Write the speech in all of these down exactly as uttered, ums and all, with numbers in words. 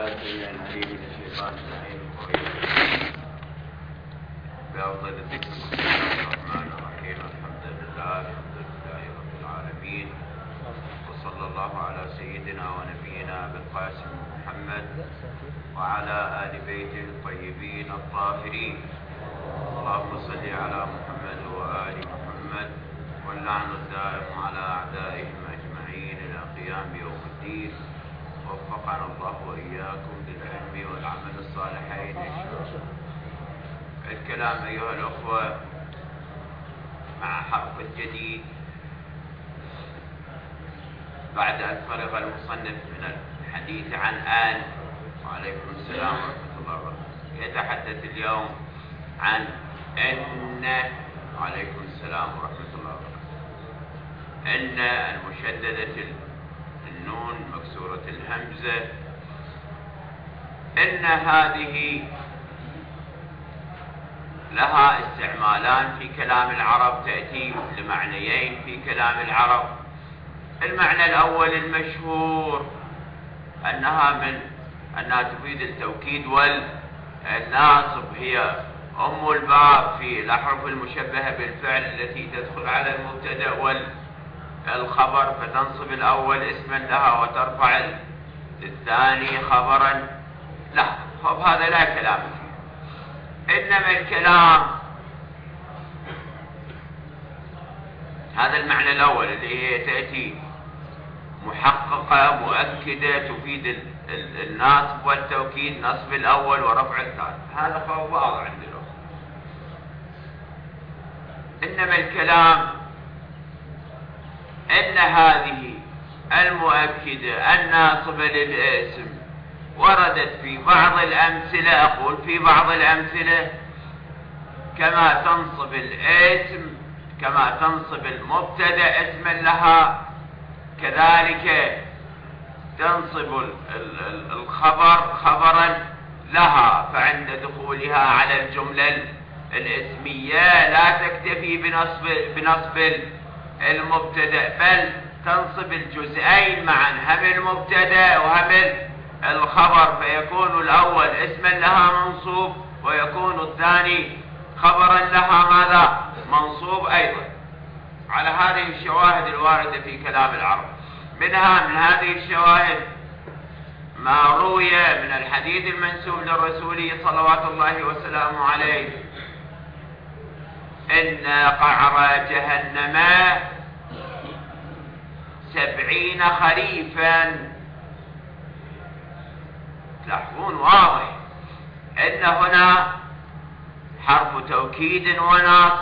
السميع العليم من الشيطان اللعين الرجيم. بأفضل الذكر بسم الله الرحمن الرحيم. الحمد لله الحمد لله رب العالمين، وصلى الله على سيدنا ونبينا أبي القاسم محمد وعلى آل بيته الطيبين الطاهرين. اللهم صل على محمد وآل محمد، واللعن الدائم على أعدائهم أجمعين إلى قيام يوم الدين. وفقنا الله وإياكم للعلم والعمل الصالحين إن شاء الله. الكلام أيها الأخوة مع حرف جديد بعد أن فرغ المصنف من الحديث عن آن. وعليكم السلام ورحمة الله وبركاته. يتحدث اليوم عن أن. وعليكم السلام ورحمة الله وبركاته. أن المشددة النون مكسورة الهمزة. إن هذه لها استعمالان في كلام العرب، تأتي لمعنيين في كلام العرب. المعنى الأول المشهور أنها من أنها تفيد التوكيد والناصب، هي أم الباب في الأحرف المشبهة بالفعل التي تدخل على المبتدأ والخبر، فتنصب الأول اسما لها وترفع الثاني خبرا له. طب هذا لا كلام فيه. إنما الكلام هذا المعنى الأول اللي هي تأتي محققة مؤكدة تفيد النصب والتوكيد، نصب الأول ورفع الثاني. هذا فهو واضح عندنا. إنما الكلام إن هذه المؤكدة الناصبة للاسم وردت في بعض الأمثلة، أقول في بعض الأمثلة كما تنصب الاسم كما تنصب المبتدأ اسما لها، كذلك تنصب الخبر خبرا لها. فعند دخولها على الجملة الاسمية لا تكتفي بنصب بنصب المبتدأ، بل تنصب الجزئين معا، هم المبتدأ وهم الخبر، فيكون الأول اسما لها منصوب ويكون الثاني خبرا لها ماذا؟ منصوب أيضا. على هذه الشواهد الواردة في كلام العرب. منها من هذه الشواهد ما روي من الحديث المنسوب للرسول صلوات الله وسلامه عليه: إن قعر جهنم سبعين خريفا. تلاحظون واضح إن هنا حرف توكيد ونصب.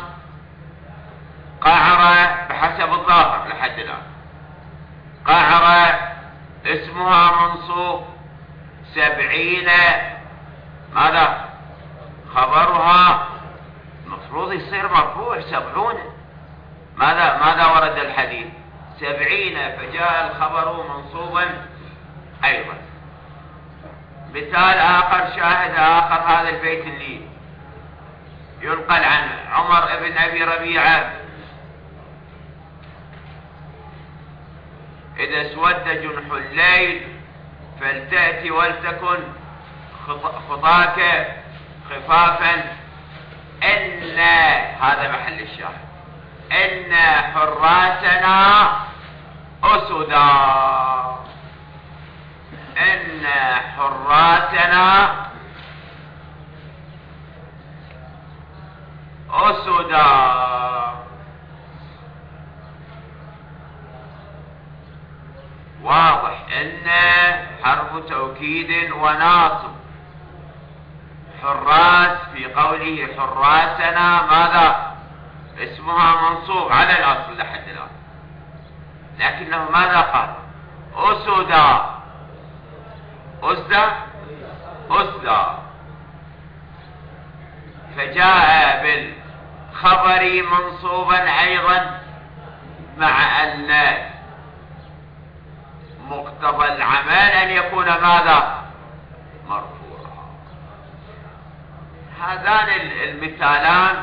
قعر بحسب الظاهر لحد الآن، قعر اسمها منصوب، سبعين ماذا؟ خبرها المفروض يصير مرفوع، سبعون. ماذا ماذا ورد الحديث؟ سبعين، فجاء الخبر منصوبا أيضا. مثال آخر، شاهد آخر، هذا البيت اللي ينقل عن عمر بن أبي ربيعة: إذا اسود جنح الليل فلتأتي ولتكن خطاك خفافا. إن هذا محل الشاهد. إن حراسنا أسدا. إن حراسنا أسدا. واضح إن حرف توكيد وناصب. حراس في قوله حراسنا ماذا؟ اسمها منصوب على الأصل لحد الآن، لكنه ماذا قال؟ أسدا. أسدا أسدا. فجاء بالخبر منصوبا أيضا، مع أن مقتضى العمل أن يكون ماذا؟ مرفوعا. هذان المثالان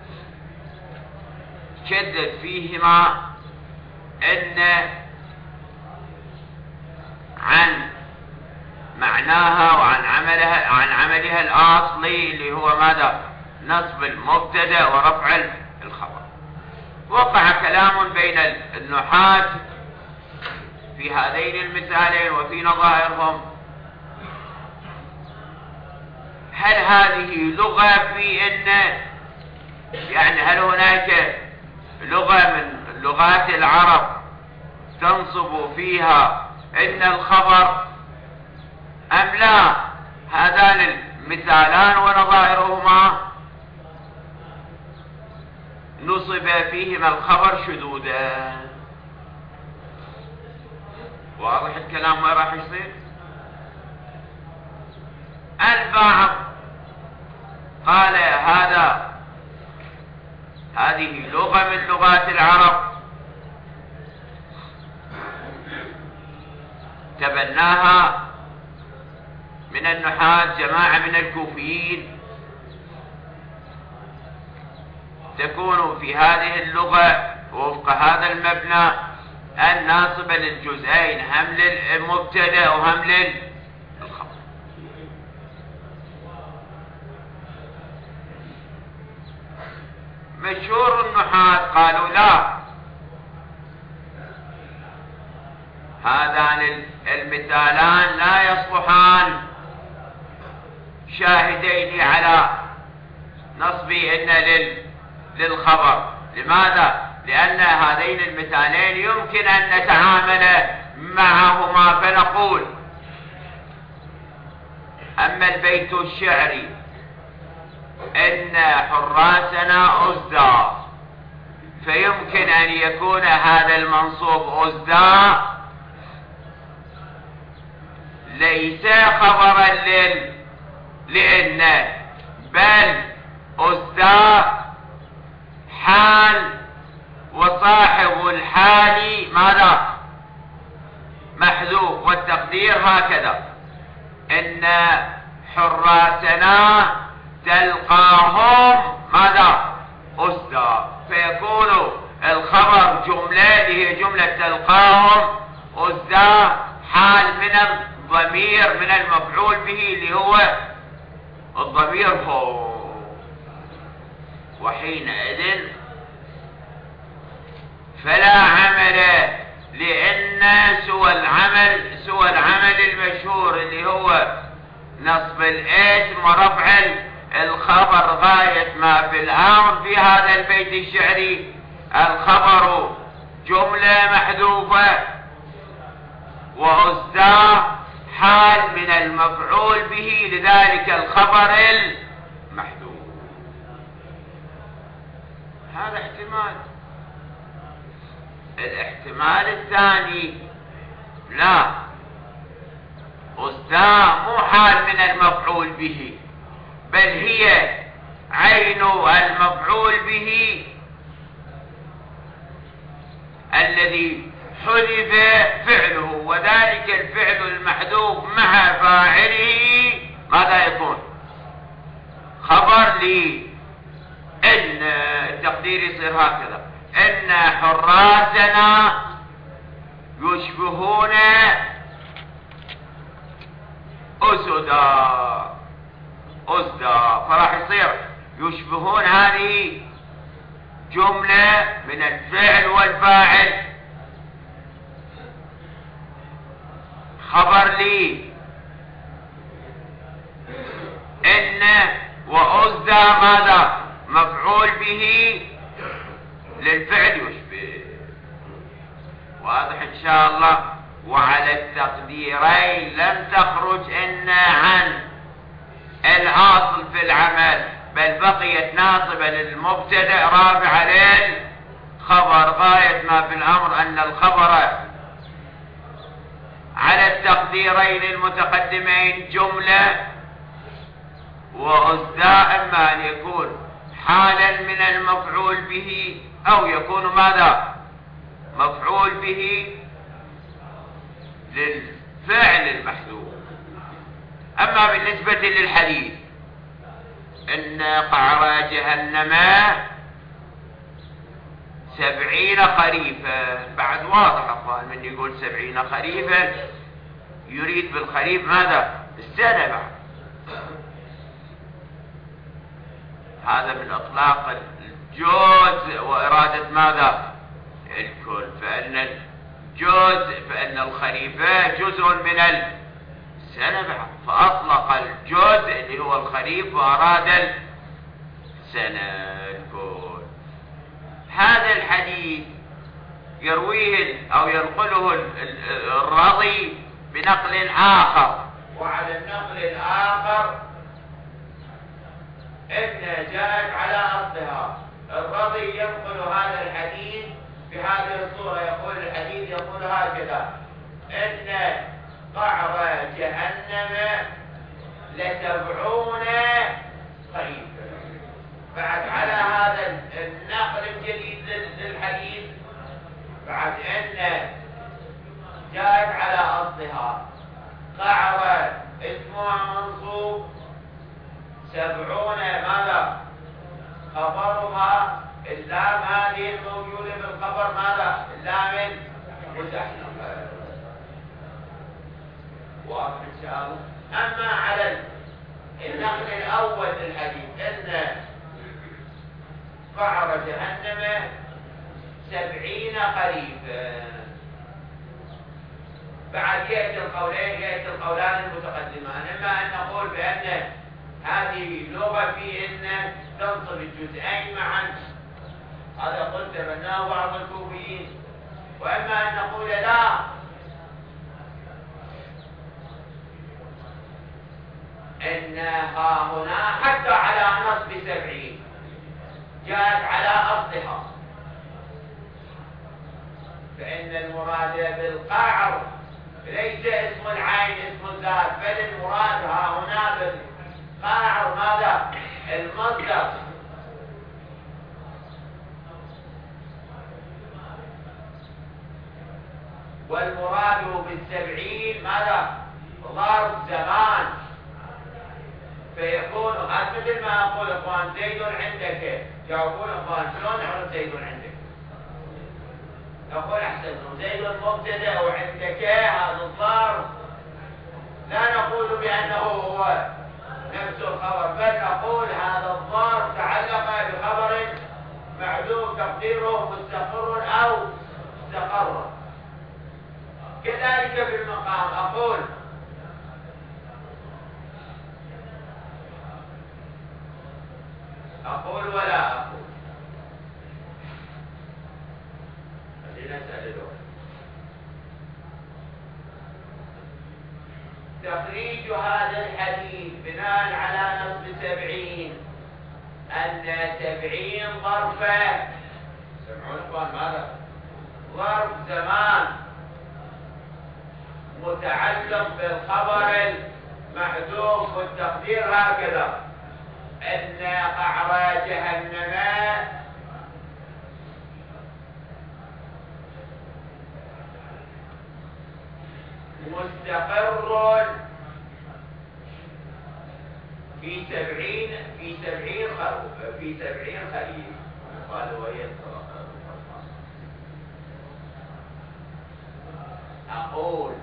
شدد فيهما أن عن معناها وعن عملها عن عملها الأصلي اللي هو ماذا؟ نصب المبتدأ ورفع الخبر. وقع كلام بين النحاة في هذين المثالين وفي نظائرهم. هل هذه لغة في إن يعني هل هناك لغة من لغات العرب تنصب فيها إن الخبر أم لا؟ هذان المثالان ونظائرهما نصب فيهما الخبر شذوذا. واضح الكلام ما راح يصير؟ البعض قال هذا هذه لغة من لغات العرب تبناها من النحاة جماعة من الكوفيين، تكون في هذه اللغة وفق هذا المبنى الناصب للجزئين، هم للمبتدأ وهم للخبر. مشهور النحاة قالوا لا، هذان المثالان لا يصلحان شاهدين على نصب إن للخبر. لماذا؟ لأن هذين المثالين يمكن أن نتعامل معهما فنقول أما البيت الشعري إن حراسنا أزدى، فيمكن أن يكون هذا المنصوب أزدى ليس خبرا لل لأن بل أزدى حال، وصاحب الحال ماذا؟ محذوف، والتقدير هكذا إن حراسنا تلقاهم ماذا؟ أزدى، فيكون الخبر جملة اللي هي جملة تلقاهم أزدى حال من الضمير من المفعول به اللي هو الضمير هو. وحينئذ فلا عمل، لأن سوى العمل سوى العمل المشهور اللي هو نصب الاسم ورفع الخبر غاية ما في الأمر في هذا البيت الشعري الخبر جملة محذوفة وأزدى حال من المفعول به، لذلك الخبر المحذوف. هذا احتمال. الاحتمال الثاني لا، أزدى مو حال من المفعول به، بل هي عين المفعول به الذي حذف فعله، وذلك الفعل المحذوف مع فاعله ماذا يكون؟ خبر لي إن التقدير يصير هكذا: إن حراسنا يشبهون أسدا أسدا، فراح يصير يشبهون هذه جملة من الفعل والفاعل خبر لي إن وأزدى ماذا؟ مفعول به للفعل يشبه. واضح إن شاء الله. وعلى التقديرين لم تخرج إن عن الأصل في العمل، بل بقيت ناصبة للمبتدأ رافعة للخبر غاية ما في الأمر أن الخبر على التقديرين المتقدمين جملة وأزدى، إما أن يكون حالا من المفعول به أو يكون ماذا؟ مفعول به للفعل المحذوف. أما بالنسبة للحديث إن قعر جهنم سبعين خريفا، بعد واضح أخوان من يقول سبعين خريفا يريد بالخريف ماذا؟ السنة بعد. هذا من اطلاق الجزء وارادة ماذا؟ الكل. فان الجزء فان الخريف جزء من السنة بعد، فاطلق الجزء اللي هو الخريف واراد السنة الكل. هذا الحديث يرويه او ينقله الرضي بنقل اخر، وعلى النقل الاخر ان جاءت على اصلها. الرضي ينقل هذا الحديث بهذه الصورة، يقول الحديث يقول هكذا: ان قعر جهنم لسبعون خريفا. بعد على هذا النقل الجديد للحديث، بعد ان جاءت على اصلها قعر اسمها منصوب، سبعون ماذا؟ خبرها اللام هذه الموجودة بالخبر ماذا؟ اللام مزحلقة. واضح ان شاء الله. اما على النقل الاول للحديث ان قعر جهنم سبعين خريفا، بعد يأتي القولين يأتي القولان المتقدمان. اما ان نقول بان هذه لغة في ان تنصب الجزئين معا، هذا قلت بناه بعض الكوفيين. واما ان نقول لا، انها هنا حتى على نصب سبعين جاءت على اصلها، فان المراد بالقعر ليس اسم العين اسم الذات، بل المراد ها هنا بالقعر ماذا؟ المصدر. والمراد بالسبعين ماذا؟ ظرف زمان. فيكون مثل ما اقول اخوان زيد عندك، يقول اخوان شلون نعرف زيد عندك؟ نقول احسنتم زيد مبتدا وعندك هذا الظرف، لا نقول بانه هو نفس الخبر، بل نقول هذا الظرف تعلق بخبر معدوم تقديره مستقر او استقر. كذلك في المقام اقول أقول ولا أقول. خلينا نسأل الأول. تخريج هذا الحديث بناء على نصب سبعين أن سبعين ظرفا، سمعون إخوان ماذا؟ ظرف زمان متعلق بالخبر المحذوف، والتقدير هكذا: ان قعر جهنم مستقر في سبعين في سبعين خروف في سبعين خليل. قال وهي اقول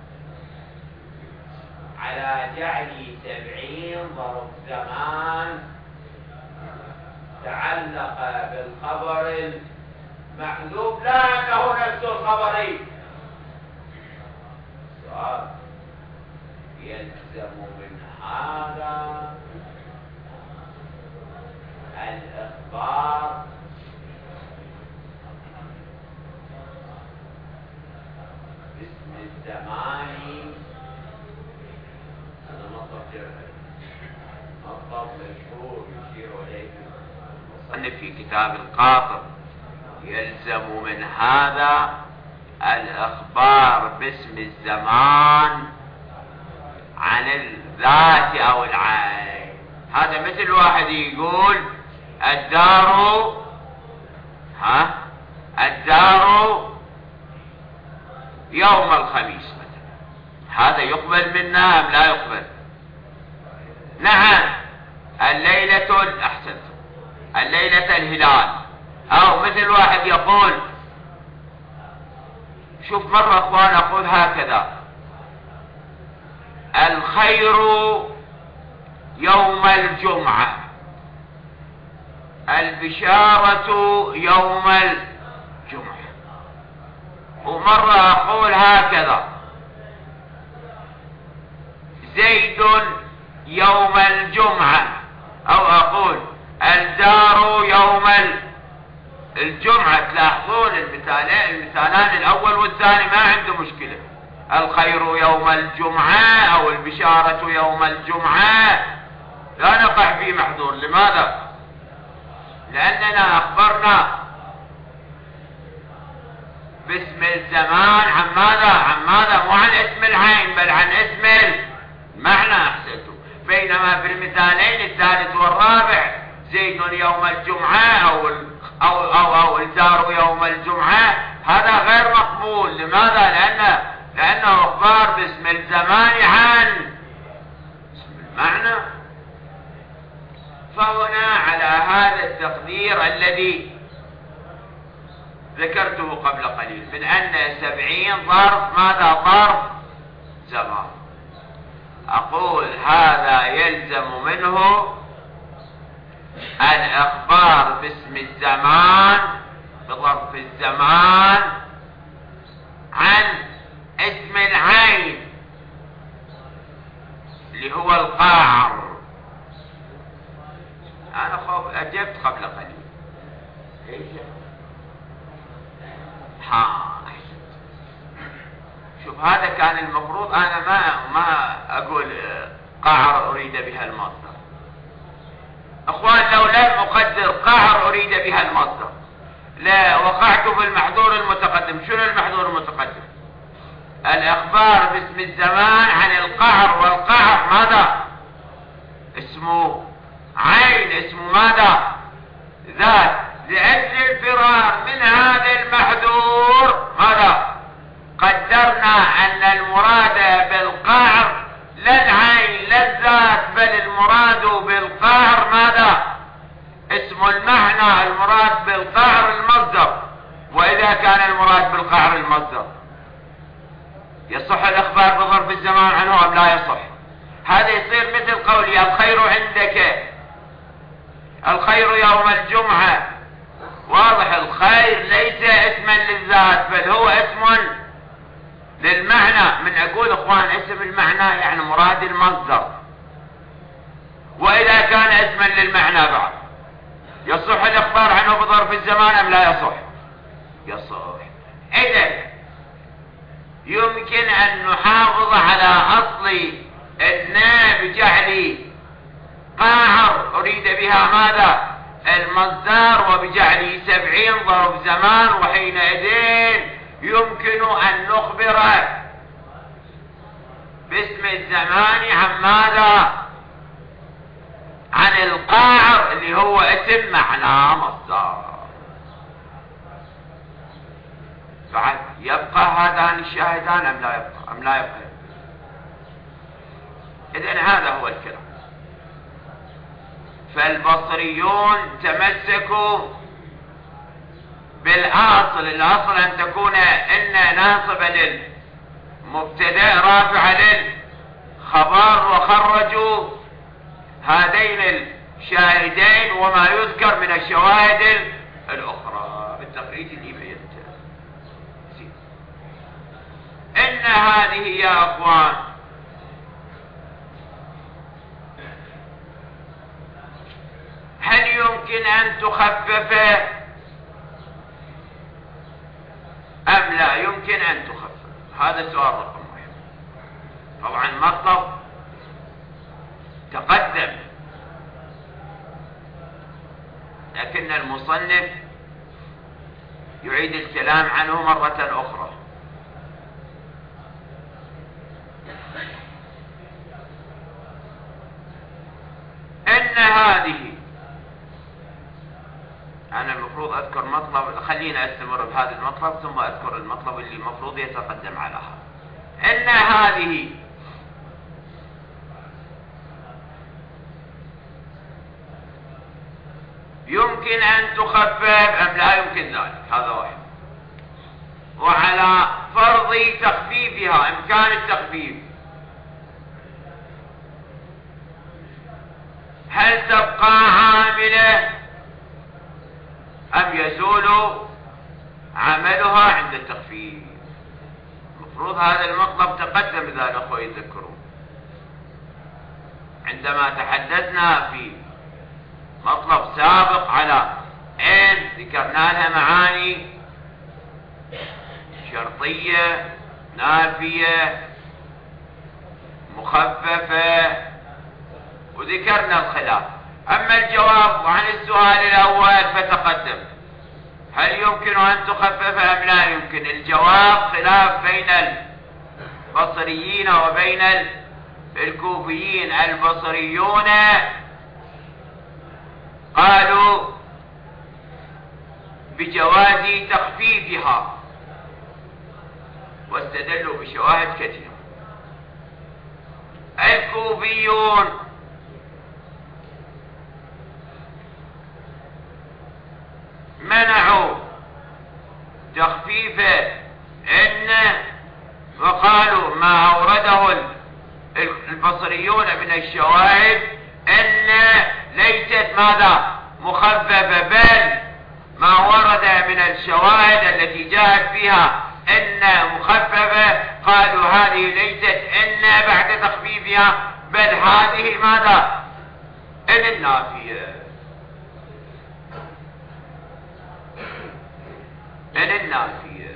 على جعل سبعين ظرف زمان تعلق بالخبر المحذوف، لا انه نفس الخبر. سؤال: يلزم من هذا الاخبار باسم الزمان. أن في كتاب القاطر يلزم من هذا الإخبار باسم الزمان عن الذات أو العين. هذا مثل واحد يقول الدار ها الدار يوم الخميس مثلا، هذا يقبل منا أم لا يقبل؟ نعم. الليلة الأحسن الليلة الهلال. أو مثل واحد يقول، شوف مرة أخوان أقول هكذا: الخير يوم الجمعة، البشارة يوم الجمعة. ومرة أقول هكذا: زيد يوم الجمعة، أو أقول الدار يوم الجمعة. تلاحظون المثالين، المثالان الأول والثاني ما عنده مشكلة. الخير يوم الجمعة أو البشارة يوم الجمعة لا نقع في محظور. لماذا؟ لأننا أخبرنا باسم الزمان عن ماذا؟ عن ماذا؟ مو عن اسم العين بل عن اسم المعنى. أحسنتم. بينما في المثالين الثالث والرابع زيد يوم الجمعة أو أو أو, أو الدار يوم الجمعة، هذا غير مقبول. لماذا؟ لأن لأنه أخبار باسم الزمان عن اسم المعنى. فهنا على هذا التقدير الذي ذكرته قبل قليل من أن سبعين ظرف ماذا؟ ظرف زمان. أقول هذا يلزم منه الإخبار باسم الزمان بظرف الزمان عن اسم العين اللي هو القاعر. أنا خوف أجبت قبل قليل. إيش؟ ها شوف، هذا كان المفروض أنا ما ما أقول قاعر أريد بها المصدر. أخوان، لو لم أقدر قاعر أريد بها المصدر لا وقعت في المحظور المتقدم. شنو المحظور المتقدم؟ الإخبار باسم الزمان عن القعر، والقعر ماذا؟ اسمه عين، اسمه ماذا؟ ذات. لأجل الفرار من هذا المحذور ماذا؟ قدرنا أن المراد بالقعر لا العين لا الذات، بل المراد بالقعر ماذا؟ اسم المعنى. المراد بالقعر المصدر. وإذا كان المراد بالقعر المصدر يصح الإخبار بظرف الزمان عنه أم لا يصح؟ هذا يصير مثل قولي الخير عندك، الخير يوم الجمعة. واضح، الخير ليس اسما للذات بل هو اسم للمعنى. من أقول إخوان اسم المعنى يعني مراد المصدر. وإذا كان اسما للمعنى بعد يصح الإخبار عنه بظرف الزمان أم لا يصح؟ يصح. إذن يمكن أن نحافظ على أصل النا بجعل قاعر أريد بها ماذا؟ المصدر، وبجعل سبعين ظرف زمان. وحينئذ يمكن أن نخبر باسم الزمان عن ماذا؟ عن القاعر اللي هو اسم معنى مصدر. بعد يبقى هذان الشاهدان أم لا يبقى؟ أم لا يبقى؟ إذن هذا هو الكلام. فالبصريون تمسكوا بالأصل. الأصل أن تكون إن ناصب للمبتدأ رافع للخبر، وخرجوا هذين الشاهدين وما يذكر من الشواهد الأخرى بالتخريج اللي بينته. إن هذه يا أخوان هل يمكن أن تخفف أم لا يمكن أن تخفف؟ هذا سؤال رقم واحد. طبعا مطلب تقدم، لكن المصنف يعيد الكلام عنه مرة أخرى. إن هذه، أنا المفروض أذكر مطلب، خلينا أستمر بهذا المطلب ثم أذكر المطلب اللي المفروض يتقدم على هذا. إن هذه يمكن أن تخفف أم لا يمكن ذلك؟ هذا واحد. وعلى فرض تخفيفها، إمكان التخفيف، يزول عملها عند التخفيف. المفروض هذا المطلب تقدم إذا الأخوة يذكرون عندما تحدثنا في مطلب سابق على إن ذكرنا لها معاني شرطية نافية مخففة وذكرنا الخلاف. أما الجواب عن السؤال الأول فتقدم، هل يمكن أن تخفف أم لا يمكن؟ الجواب خلاف بين البصريين وبين الكوفيين. البصريون قالوا بجواز تخفيفها واستدلوا بشواهد كثيرة. الكوفيون منعوا تخفيف إن وقالوا ما أورده البصريون من الشواهد إن ليست ماذا مخففة، بل ما ورد من الشواهد التي جاءت فيها إن مخففة قالوا هذه ليست إن بعد تخفيفها، بل هذه ماذا إن النافية إن النافية.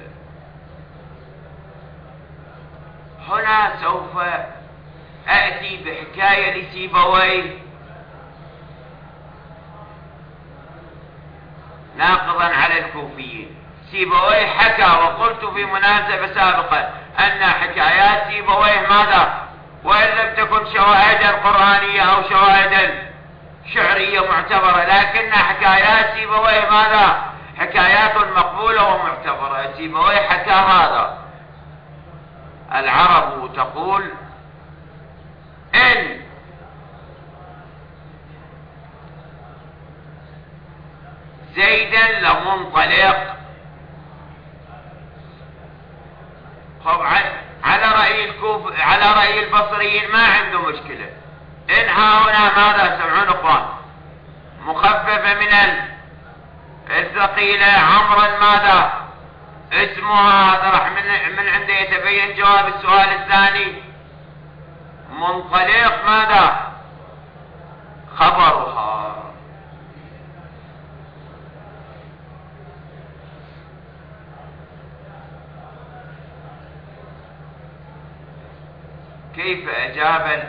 هنا سوف أأتي بحكاية لسيبويه ناقضا على الكوفيين. سيبويه حكى، وقلت في مناسبة سابقة أن حكايات سيبويه ماذا وإن لم تكن شواهدا قرآنية أو شواهدا شعرية معتبرة، لكن حكايات سيبويه ماذا حكايات مقبولة ومعتبرة. سيبويه حكى هذا: العرب تقول إن زيدا لمنطلق. طب على رأي الكوف على رأي البصريين ما عنده مشكلة. إن ها هنا ماذا سمعون اخوان مخففة من الثقيلة عمرا ماذا اسمها، هذا راح من من عنده يتبين جواب السؤال الثاني. منطلق ماذا خبرها. كيف أجاب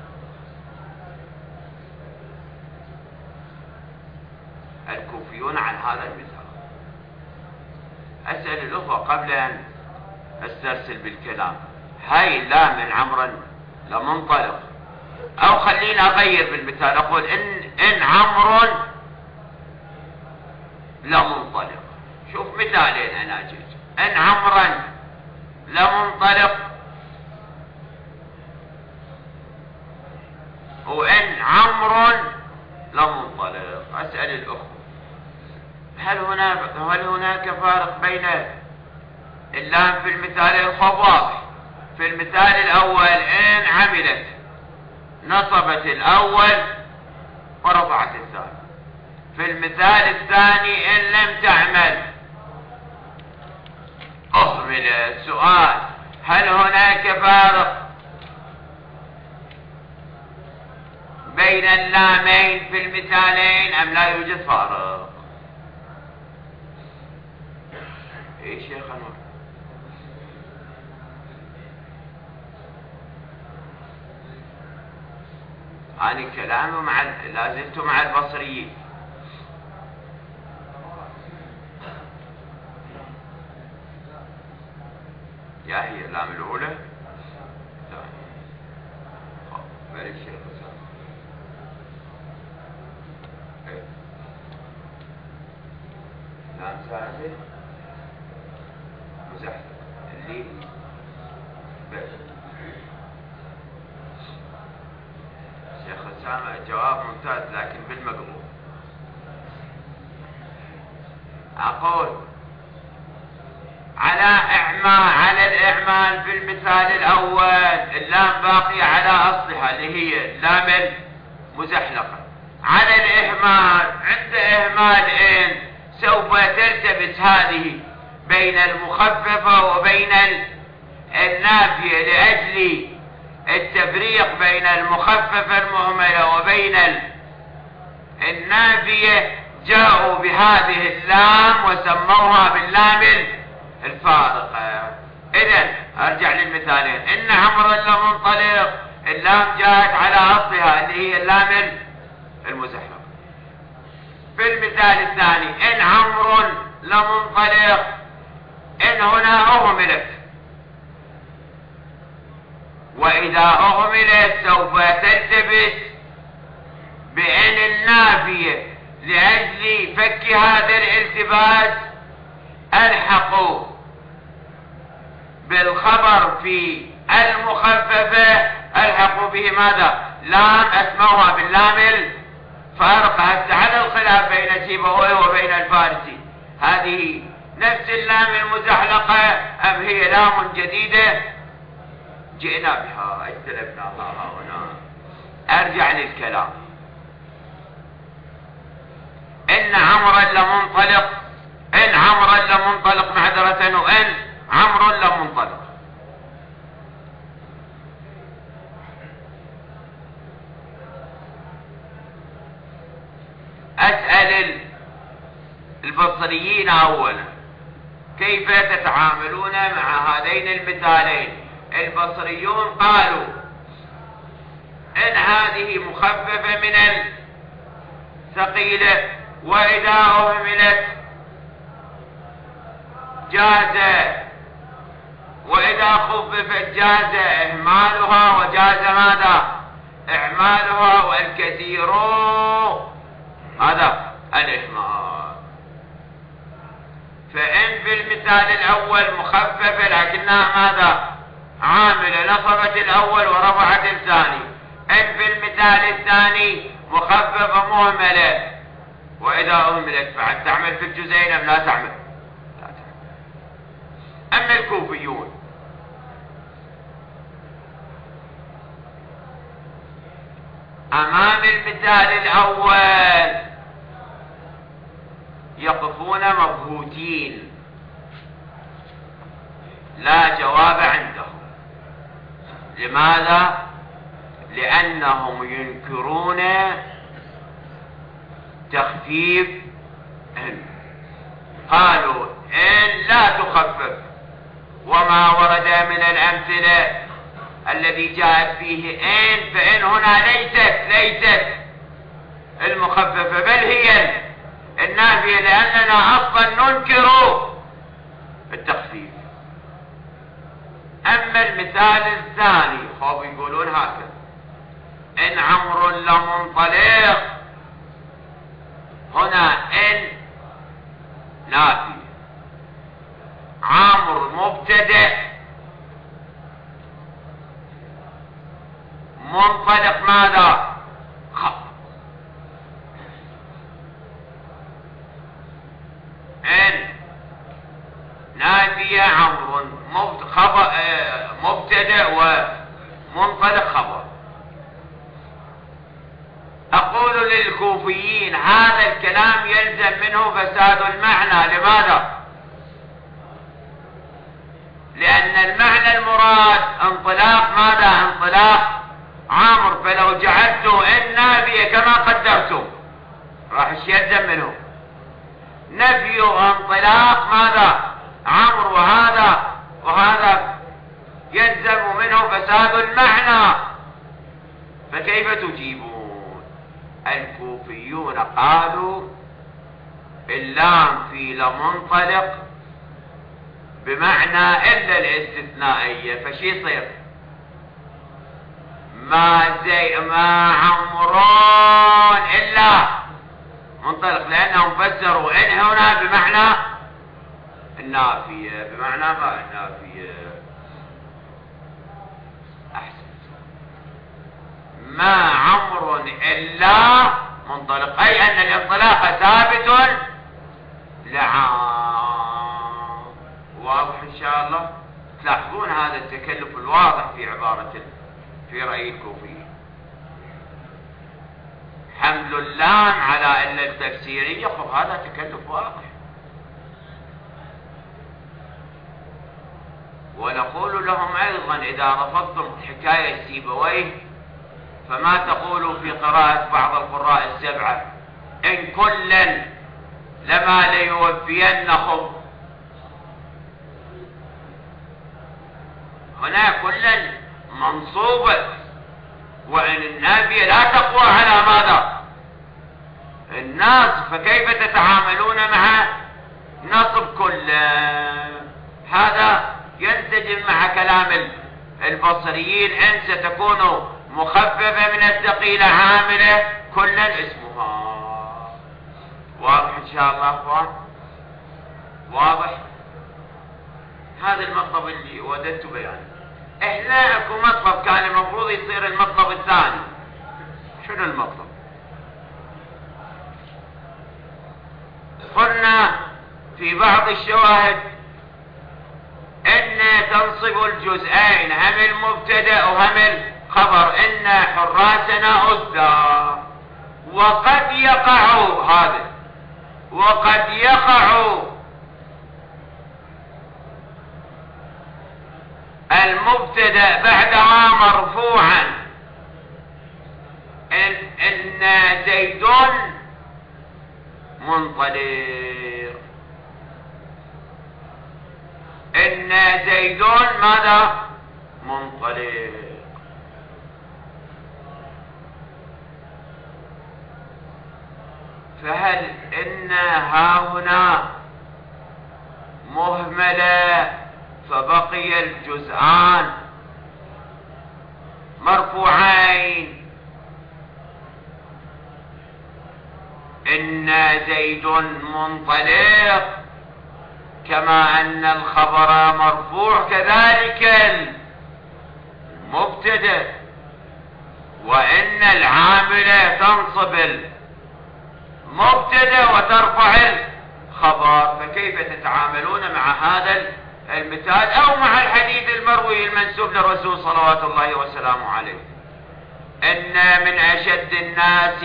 الكوفيون عن هذا المثال؟ أسأل الأخوة قبل أن أسترسل بالكلام، هاي لا من عمرا لمنطلق، أو خلينا أغير بالمثال أقول إن إن عمر لمنطلق. شوف مثالين أنا جيت: إن عمرا لمنطلق وإن عمر لمنطلق. أسأل الأخوة هل هناك هل هناك فارق بين اللام في المثال الخواص؟ في المثال الأول إن عملت نصبت الأول ورفعت الثاني. في المثال الثاني إن لم تعمل أهملت. سؤال: هل هناك فارق بين اللامين في المثالين أم لا يوجد فارق؟ ايش يا خنور؟ أنا كلامي مع لازلت مع البصريين. يا هي اللام الأولى بارك شيخ حسام. لام ثالثة مزحت اللي بس. شيخ أسامة جواب ممتاز لكن بالمقلوب. أقول على إعمال على الإعمال في المثال الأول اللام باقية على أصلها اللي هي اللام المزحلقة. على الإهمال عند إهمال إن سوف تلتبس هذه بين المخففة وبين النافية لأجل التفريق بين المخففة المهملة وبين النافية. جاءوا بهذه اللام وسموها باللام الفارقة. إذن أرجع للمثالين. إن عمرا لمنطلق، اللام جاءت على أصلها اللي هي اللام المزحلقة. في المثال الثاني إن عمر لمنطلق، إن هنا أهملت، وإذا أهملت سوف تلتبس بإن النافية لأجل فك هذا الالتباس ألحقوا بالخبر في المخففة، ألحقوا به ماذا؟ لام، أسموها باللام الفارقة. هسه على الخلاف بين سيبويه وبين الفارسي، هذه نفس اللام المزحلقة أم هي لام جديدة جئنا بها اجتلبناها هنا؟ أرجع للكلام. إن عمرا لمنطلق، إن عمرا لمنطلق معذرة، وإن عمر لمنطلق. أسأل البصريين أولا كيف تتعاملون مع هذين المثالين؟ البصريون قالوا إن هذه مخففة من الثقيلة، وإذا أهملت جاز، وإذا خففت جاز إهمالها وجاز ماذا؟ إعمالها، والكثير هذا الإهمال. فإن في المثال الأول مخففة لكنها ماذا؟ عاملة، نصبت الأول ورفعت الثاني. إن في المثال الثاني مخففة مهملة، وإذا أهملت بعد تعمل في الجزئين أم لا تعمل؟ لا تعمل. أما الكوفيون أمام المثال الأول يقفون مبهوتين، لا جواب عندهم. لماذا؟ لأنهم ينكرون تخفيف إن. قالوا إن لا تخفف، وما ورد من الأمثلة الذي جاءت فيه إن، فإن هنا ليست ليست المخففة بل هي النافية، لأننا أصلا ننكر التخفيف. أما المثال الثاني فهم يقولون هكذا: إن عمر لمنطلق، هنا إن نافية، عمر مبتدأ، منطلق ماذا؟ خبر. إن نافية عمر مبتدأ ومنطلق خبر. أقول للكوفيين هذا الكلام يلزم منه فساد المعنى. لماذا؟ لأن المعنى المراد انطلاق ماذا؟ انطلاق عمر، فلو جعلته إن نافية كما قدرتم راح يلزم منه نفي انطلاق ماذا؟ عمر، وهذا وهذا يلزم منه فساد المعنى. فكيف تجيبون؟ الكوفيون قالوا اللام في لمنطلق بمعنى إلا الاستثنائية، فشي يصير؟ ما زي ما عمران إلا منطلق، لأنهم فسروا إن هنا بمعنى النافية، بمعنى ما النافية. أحسن. ما عمر إلا منطلق، أي أن الانطلاق ثابت لعام. واضح إن شاء الله؟ تلاحظون هذا التكلف الواضح في عبارة في رأي الكوفي. حمل اللام على إلا التفسيرية، هذا تكلف واضح. ونقول لهم أيضا إذا رفضتم حكاية سيبويه فما تقولوا في قراءة بعض القراء السبعة إن كلا لما ليوفينهم. هنا كلا منصوبة، وإن النافية لا تقوى على ماذا؟ الناس، فكيف تتعاملون مع نصب كلا؟ هذا ينسجم مع كلام البصريين إن ستكون مخففة من الثقيلة عاملة كلا اسمها. واضح إن شاء الله أخوان؟ واضح؟ هذا المطلب اللي وددت بيانه. إحنا أكو مطلب كان المفروض يصير المطلب الثاني. شنو المطلب؟ قلنا في بعض الشواهد إن تنصب الجزئين هم المبتدأ وهم الخبر، إن حراسنا أسدى، وقد يقع هذا وقد يقع المبتدأ بعدها مرفوعا إن, إن زيد منطلق، إن زيد ماذا؟ منطلق. فهل إن هاهنا مهملة فبقي الجزءان مرفوعين، إن زيد منطلق كما أن الخبر مرفوع كذلك المبتدأ، وإن العاملة تنصب المبتدأ وترفع الخبر. فكيف تتعاملون مع هذا المثال أو مع الحديث المروي المنسوب للرسول صلوات الله وسلامه عليه؟ إن من أشد الناس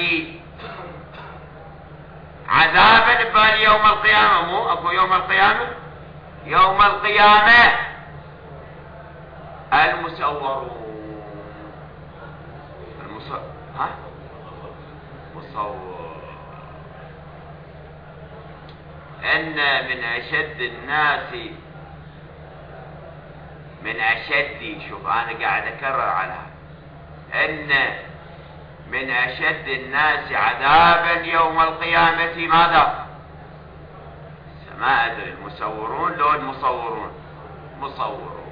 عذابا بال يوم القيامة، مو أكو يوم القيامة؟ يوم القيامة المسورون، المصور ها مصور. إن من أشد الناس، من أشد، شوف أنا قاعد أكرر على إن من أشد الناس عذابا يوم القيامة ماذا؟ ما أدري المسورون لو المصورون مصورون.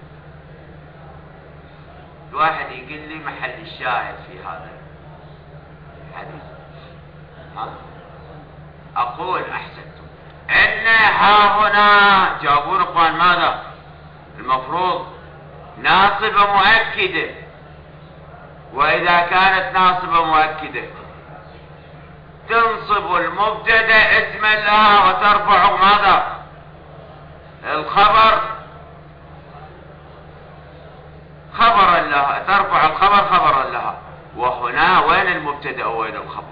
الواحد يقول لي محل الشاهد في هذا الحديث. ها؟ أقول أحسنتم إن ها هنا جابون إخوان ماذا؟ المفروض ناصبة مؤكدة، وإذا كانت ناصبة مؤكدة تنصب المبتدأ اسما لها وترفع ماذا؟ الخبر خبرا لها، ترفع الخبر خبرا لها. وهنا وين المبتدأ وين الخبر؟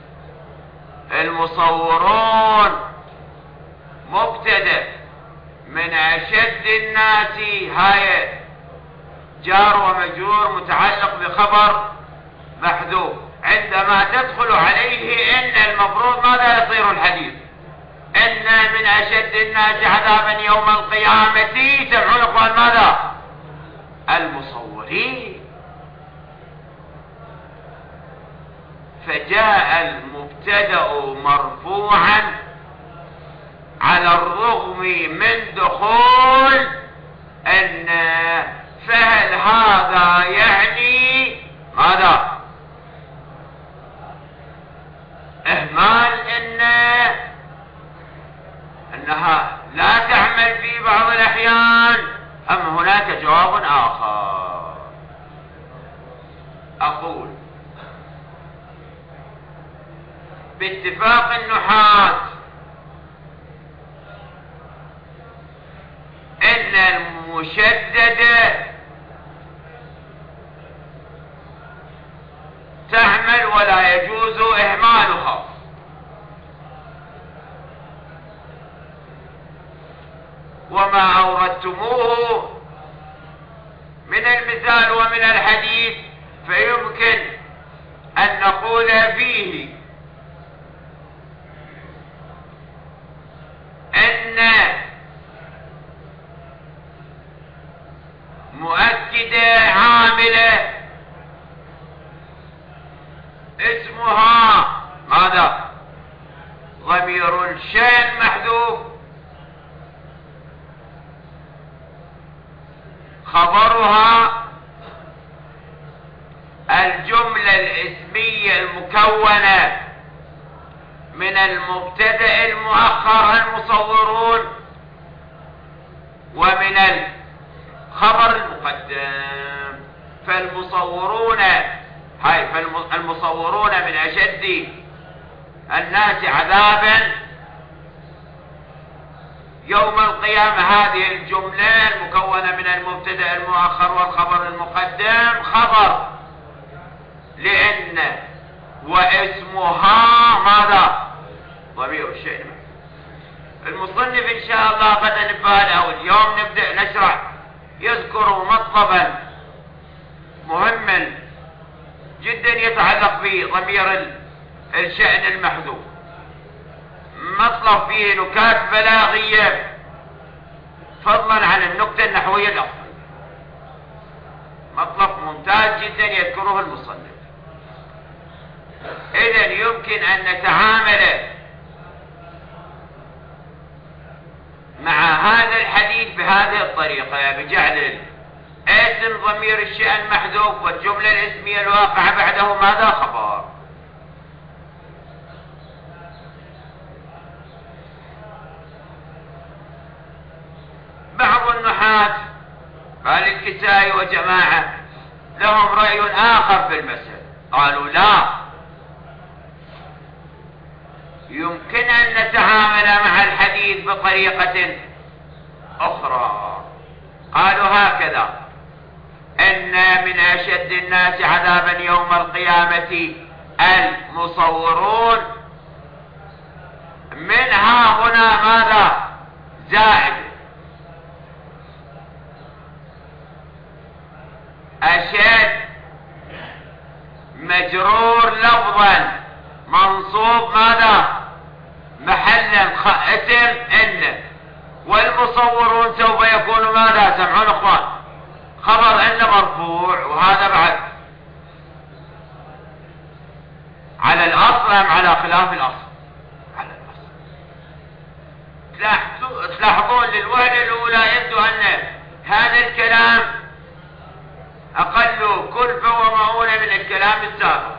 المصورون مبتدأ، من أشد الناس هاي جار ومجرور متعلق بخبر محذوف، عندما تدخل عليه إن المفروض ماذا يصير الحديث؟ إن من أشد الناس عذابا يوم القيامة سمعون إخوان ماذا؟ المصورين. فجاء المبتدأ مرفوعا على الرغم من دخول أن، فهل هذا يعني ماذا؟ إهمال إن أنها لا تعمل في بعض الأحيان، أم هناك جواب آخر؟ أقول باتفاق النحاة إن المشددة تعمل ولا يجوز إهمالها، وما أوردتموه الرجال ومن الحديث فيمكن أن نقول فيه أن مؤكدة عاملة اسمها ماذا؟ ضمير الشأن محذوف، خبرها الجملة الاسمية المكونة من المبتدأ المؤخر المصورون ومن الخبر المقدم. فالمصورون هاي فالمصورون من أشد الناس عذابا يوم القيامة، هذه الجملة المكونة من المبتدأ المؤخر والخبر المقدم خبر، لأن واسمها ماذا؟ ضمير الشيء. المصنف إن شاء الله غدا نبدأ أو اليوم نبدأ نشرح، يذكر مطلبا مهما جدا يتعلق بضمير الشأن المحذوف، مطلب فيه نكات بلاغية فضلا عن النكتة النحوية الأصلية، مطلب ممتاز جدا يذكره المصنف. إذن يمكن أن نتعامل مع هذا الحديث بهذه الطريقة، بجعل اسم ضمير الشأن محذوف والجملة الاسمية الواقعة بعده ماذا؟ خبر. بعض النحاة قال الكسائي وجماعة لهم رأي آخر في المسألة، قالوا لا، يمكن أن نتعامل مع الحديث بطريقة أخرى. قالوا هكذا: إن من أشد الناس عذابا يوم القيامة المصورون، منها هنا ماذا؟ زائد، أشد مجرور لفظا منصوب ماذا؟ محلا اسم إن، والمصورون سوف يكون ماذا؟ سمعون اخوان؟ خبر إن مرفوع، وهذا بعد على الأصل أم على خلاف الأصل؟ على الأصل. تلاحظون للوهلة الأولى يبدو أن هذا الكلام أقل كلفة ومعونة من الكلام السابق،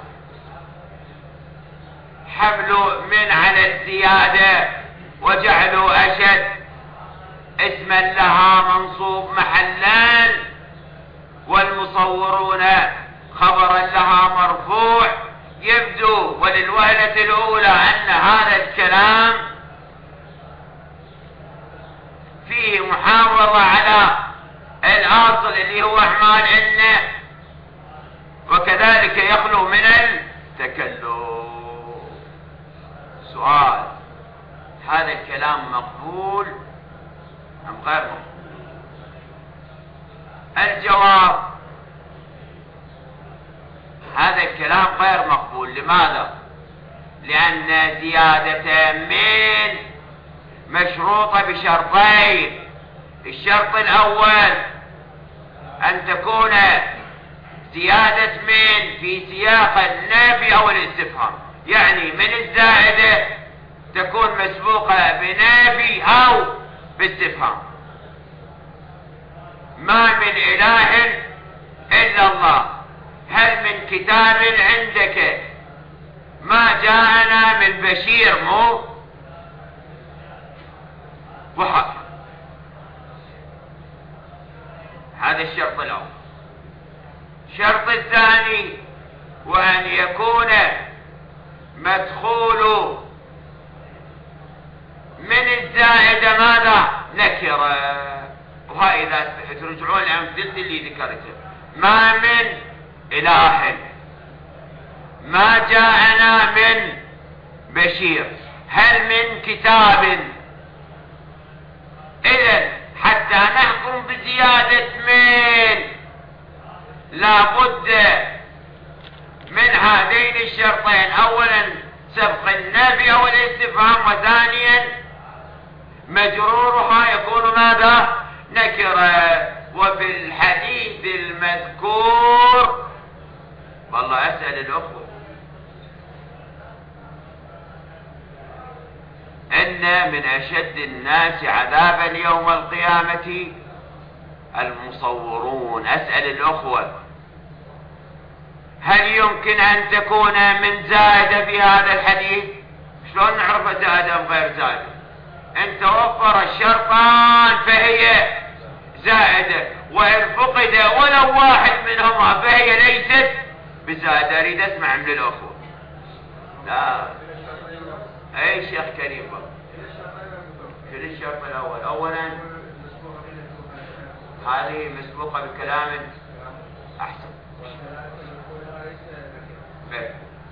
حملوا من على الزيادة وجعلوا أشد اسما لها منصوب محلا، والمصورون خبرا لها مرفوع. يبدو وللوهلة الأولى أن هذا الكلام فيه محافظة على الأصل اللي هو أعمال إن، وكذلك يخلو من التكلف. سؤال: هذا الكلام مقبول أم غير مقبول؟ الجواب: هذا الكلام غير مقبول. لماذا؟ لأن زيادة من مشروطة بشرطين. الشرط الأول أن تكون زيادة من في سياق النفي أو الاستفهام، يعني من الزائدة تكون مسبوقة بنفي أو باستفهام. ما من إله إلا الله، هل من كتاب عندك ما جاءنا من بشير مو وحق. هذا الشرط الأول. الشرط الثاني: وأن يكون مدخول من الزائدة ماذا؟ نكرة. وهذا إذا ترجعون الأمثلة اللي ذكرتها: ما من إله، ما جاءنا من بشير، هل من كتاب. إذن حتى نحكم بزيادة من لابد من هذين الشرطين، اولا سبق النفي او الاستفهام، وثانيا مجرورها يكون ماذا؟ نكرة. وفي الحديث المذكور والله اسأل الاخوة ان من اشد الناس عذابا يوم القيامة المصورون. اسأل الاخوة هل يمكن ان تكون من زائدة في هذا الحديث؟ شلون نعرف زائدة ام غير زائدة؟ ان توفر الشرطان فهي زائدة، وان فقد ولو واحد منهما فهي ليست بزائدة. اريد اسمع من الاخوة. لا اي شيخ كريم بقى في الشرط الاول. اولا هذه مسبوقة بكلام احسن. بل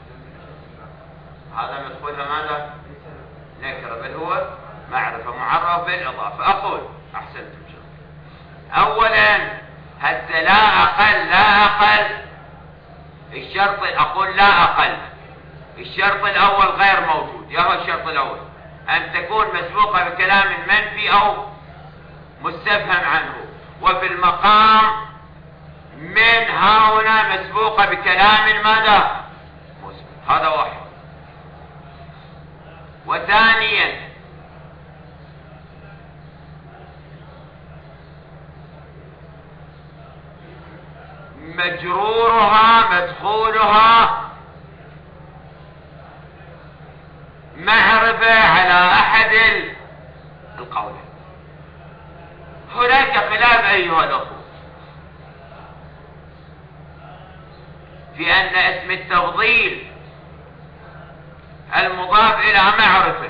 هذا مدخولها ماذا؟ نكرة، بل هو معرفة معرف بالاضافة. اقول احسنتم. اولا حتى لا اقل لا اقل الشرط، اقول لا اقل الشرط الاول غير موجود. يا هو الشرط الاول ان تكون مسبوقة بكلام منفي او مستفهم عنه، وفي المقام من هنا مسبوقة بكلام ماذا؟ مثبت. هذا واحد. وثانيا مجرورها مدخولها معرفة على احد القولين. هناك خلاف ايها الاخوة في ان اسم التفضيل المضاف الى معرفة،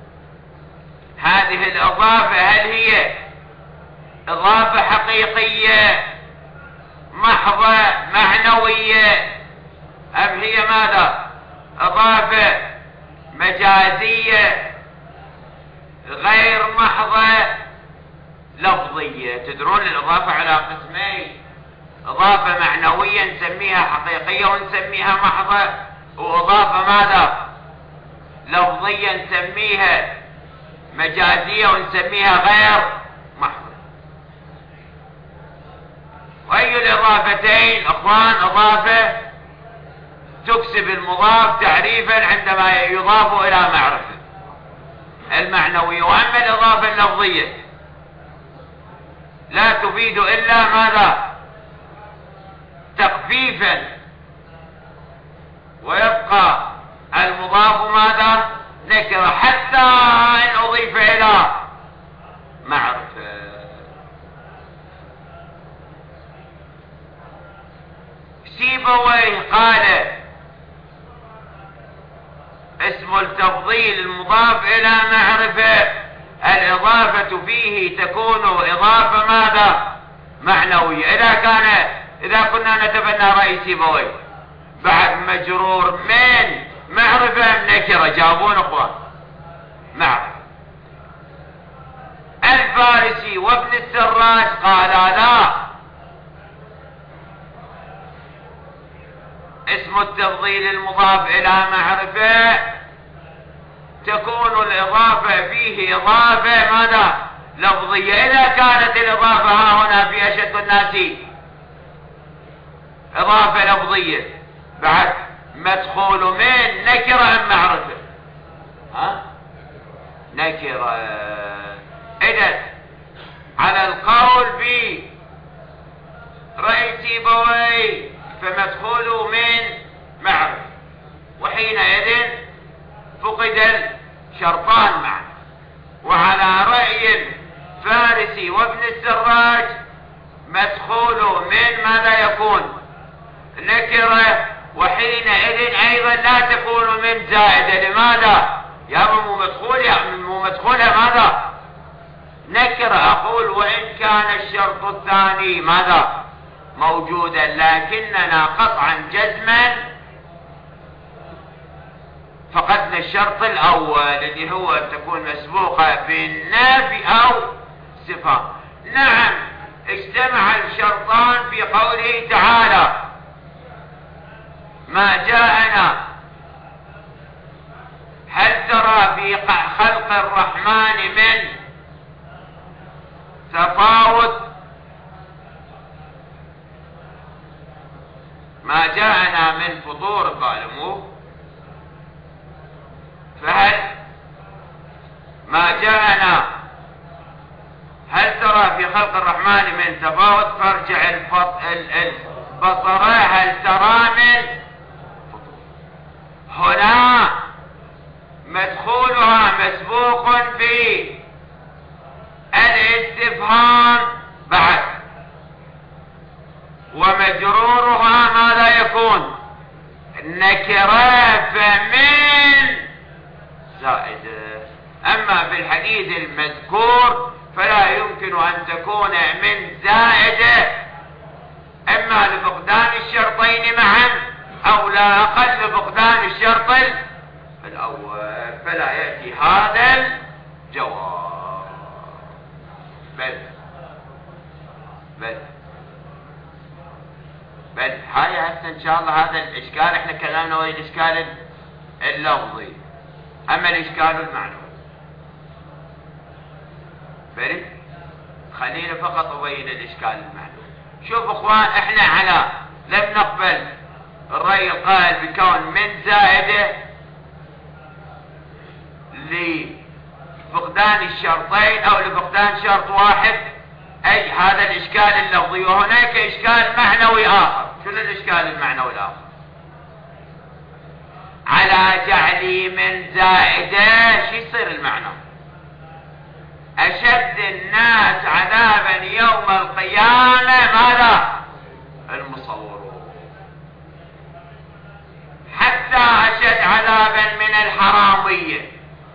هذه الاضافة هل هي اضافة حقيقية محضة معنوية ام هي ماذا؟ اضافة مجازية غير محضة لفظية. تدرون الاضافة على قسمين، اضافة معنوية نسميها حقيقية ونسميها محضة، واضافة ماذا؟ لفظية نسميها مجازية ونسميها غير محضة. واي الاضافتين اخوان؟ اضافة تكسب المضاف تعريفا عندما يضاف الى معرفة المعنوية، واما الاضافة اللفظية لا تفيد الا ماذا؟ تخفيفا، ويبقى المضاف ماذا؟ نكرة حتى ان اضيف الى معرفة. سيبويه قال اسم التفضيل المضاف الى معرفة الاضافة فيه تكون اضافة ماذا؟ معنوية. اذا كان اذا كنا نتبنى رأي سيبويه بعد مجرور من معرفة نكرة، جابون اخوان معرفة. الفارسي وابن السراج قال لا، اسم التفضيل المضاف الى معرفة تكون الاضافة فيه اضافة ماذا؟ لفظية. اذا كانت الاضافة ها هنا في اشد الناس اضافة لفظية بعد مدخول من نكرة ام معرفة؟ ها؟ نكرة. اذا على القول ب رأي سيبويه فمدخول من معرفة، وحينئذ فقد الشرطان معا. وعلى رأي الفارسي وابن السراج مدخول من ماذا يكون؟ نكرة، وحينئذ ايضا لا تكون من زائدة. لماذا؟ يا مو مدخول يا مو مدخولها ماذا؟ نكرة. اقول وان كان الشرط الثاني ماذا؟ موجودا، لكننا قطعا جزما فقدنا الشرط الاول اللي هو ان تكون مسبوقة بالنافي او صفة. نعم اجتمع الشرطان في قوله تعالى ما جاءنا هل ترى في خلق الرحمن من تفاوت؟ ما جاءنا من فطور ظالموه، فهل ما جاءنا هل ترى في خلق الرحمن من تفاوت فارجع البصر هل ترى من فطور. هنا مدخولها مسبوق بالاستفهام بعد، ومجرورها ماذا يكون؟ نكرة فمن زائدة. أما في الحديث المذكور فلا يمكن أن تكون من زائدة، إما لفقدان الشرطين معا أو لا أقل لفقدان الشرط الأول، فلا يأتي هذا الجواب. بل بل بل هاي هسه ان شاء الله هذا الاشكال احنا كلامنا هو الاشكال اللفظي، اما الاشكال المعنوي بل خلينا فقط ابين الاشكال المعنوي. شوف اخوان، احنا على لم نقبل الرأي القائل بكون من زائده لفقدان الشرطين او لفقدان شرط واحد، اي هذا الاشكال اللفظي. وهناك اشكال معنوي اخر. شنو الاشكال المعنوي الاخر؟ على جعلي من زائده شو يصير المعنى؟ اشد الناس عذابا يوم القيامه ماذا؟ المصورون. حتى اشد عذابا من الحراميه،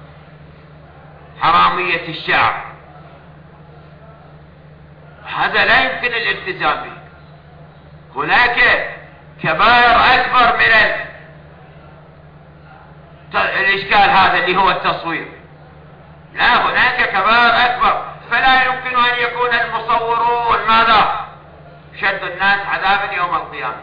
حراميه الشعب، هذا لا يمكن الالتزام به. هناك كبائر اكبر من الاشكال هذا اللي هو التصوير. لا، هناك كبائر اكبر، فلا يمكن ان يكون المصورون ماذا؟ شد الناس عذابا يوم القيامه.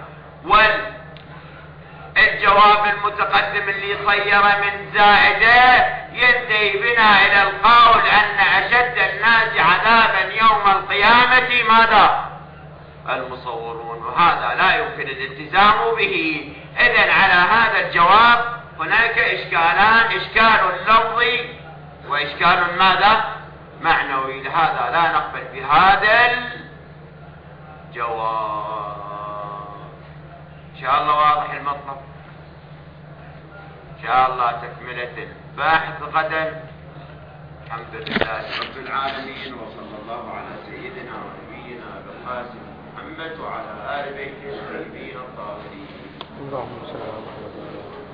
والجواب المتقدم اللي صير من زائده ينتهي بنا الى القول ان اشد الناس عذابا يوم القيامه ماذا؟ المصورون، وهذا لا يمكن الالتزام به. اذن على هذا الجواب هناك اشكالان، اشكال لفظي واشكال ماذا؟ معنوي. لهذا لا نقبل بهذا الجواب. ان شاء الله واضح المطلب. ان شاء الله تكملة الباحث غدا. الحمد لله رب العالمين، وصلى الله على سيدنا ونبينا بالقاسم محمد وعلى آل بيته الطيبين الطاهرين. اللهم صل على محمد.